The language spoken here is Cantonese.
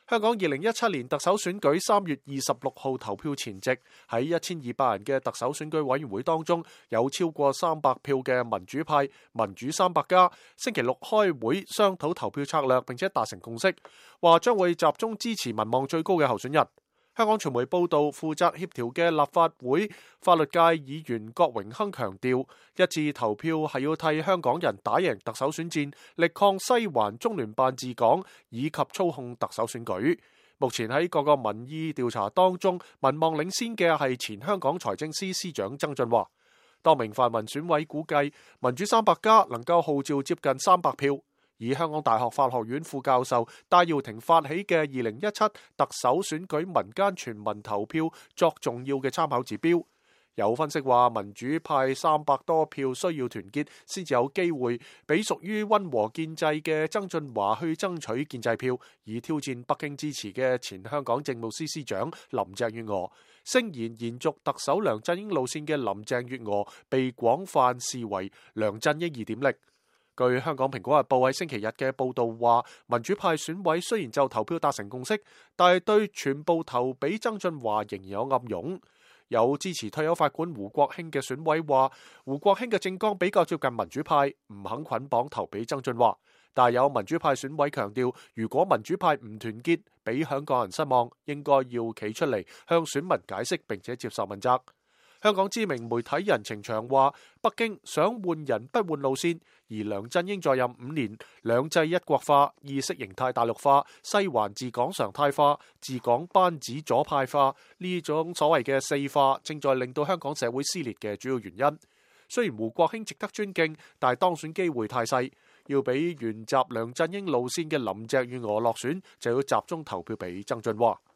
香港2017年特首選舉3月26號投票前夕，喺1200人嘅特首選舉委員會當中，有超過300票嘅民主派民主300+，星期六開會商討投票策略，並且達成共識，話將會集中支持民望最高嘅候選人。香港傳媒報道，負責協調嘅立法會法律界議員郭榮鏗強調，一致投票係要替香港人打贏特首選戰，力抗西環中聯辦治港以及操控特首選舉。目前喺各個民意調查當中，民望領先嘅係前香港財政司司長曾俊華。多名泛民選委估計，民主300+能夠號召接近300票。以香港大學法學院副教授戴耀廷發起嘅2017特首選舉民間全民投票作重要嘅參考指標。有分析話，民主派300多票需要團結先至有機會俾屬於溫和建制嘅曾俊華去爭取建制票，以挑戰北京支持嘅前香港政務司司長林鄭月娥。聲言延續特首梁振英路線嘅林鄭月娥被廣泛視為梁振英2.0。據香港蘋果日報喺星期日嘅報導話，民主派選委雖然就投票達成共識，但係對全部投俾曾俊華仍然有暗湧。有支持退休法官胡國興嘅選委話，胡國興嘅政綱比較接近民主派，唔肯捆綁投俾曾俊華。但係有民主派選委強調，如果民主派唔團結，俾香港人失望，應該要企出嚟向選民解釋並且接受問責。香港知名媒體人程翔話，北京想換人不換路線，而梁振英在任5年，兩制一國化、意識形態大陸化、西環治港常態化、治港班子左派化，呢種所謂嘅4化，正在令到香港社會撕裂嘅主要原因。雖然胡國興值得尊敬，但係當選機會太細，要俾沿襲梁振英路線嘅林鄭月娥落選，就要集中投票俾曾俊華。